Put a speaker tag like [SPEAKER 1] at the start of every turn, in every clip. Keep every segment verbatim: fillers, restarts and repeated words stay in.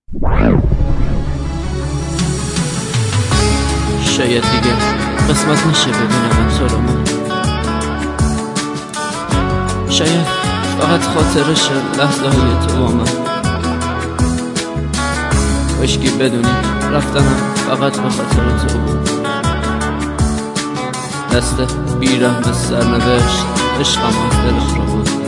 [SPEAKER 1] شاید دیگه قسمت نشه ببینم تو رو من، شاید فقط خاطرش لحظه های تو با من. کاشکی بدونی رفتنم فقط به خاطر تو بود. دست بیرحم سرنوشت عشقم از دلم رو بود.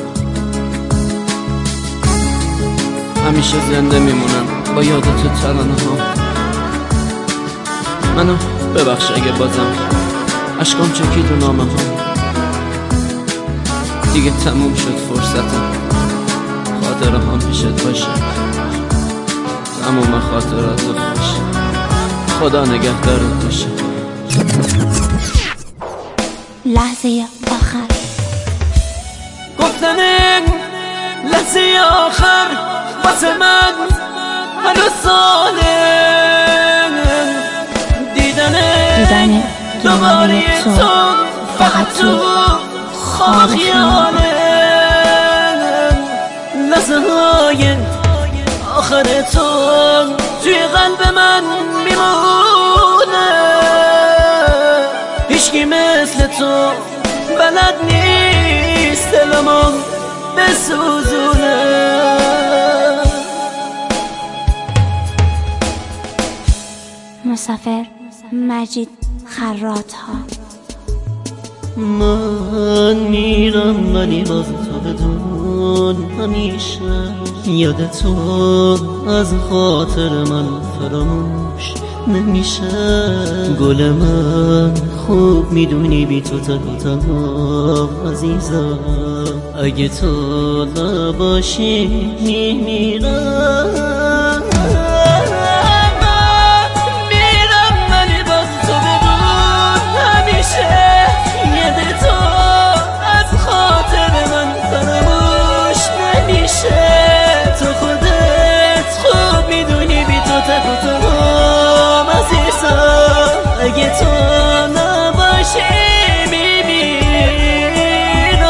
[SPEAKER 1] همیشه زنده میمونم با یاد تو ترانه ها. منو ببخش اگه بازم عشقام چکید رو نامه ها. دیگه تموم شد فرصتم خاطره هم پیشت باشه. تموم خاطرات خوش خدا نگهدارت باشه.
[SPEAKER 2] لحظه آخر
[SPEAKER 1] گفتن لحظه آخر واسه من هنوز ساله. دیدن
[SPEAKER 2] دیدن
[SPEAKER 1] دوباره تو فقط تو خواب خیاله. لحظه های آخر تو توی قلب من میمونه. هیچکی مثل تو بلد نیست دلمو بسوزونه.
[SPEAKER 2] مسافر مجید خراط ها.
[SPEAKER 3] من میرم ولی باز تو بدون همیشه یاد تو از خاطر من فراموش نمیشه. گل من خوب میدونی بی تو تک و تنها عزیزم. اگه تو نباشی میمیرم. اگه تو نباشی میمیرم.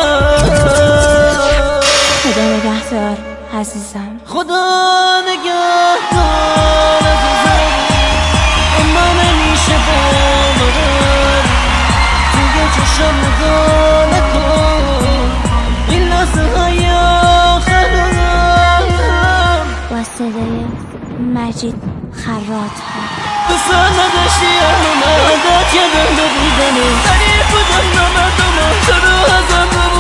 [SPEAKER 2] خدا نگهدار عزیزم.
[SPEAKER 3] خدا نگهدار عزیزم. اما نمیشه باورم توی چشم نگاه نکن. این لحظه های آخرم
[SPEAKER 2] با صدای مجید خراط ها.
[SPEAKER 3] دوست نداشتی اما من عادت کردم به دیدنه. تعریف بودم نامردم تو رو ازم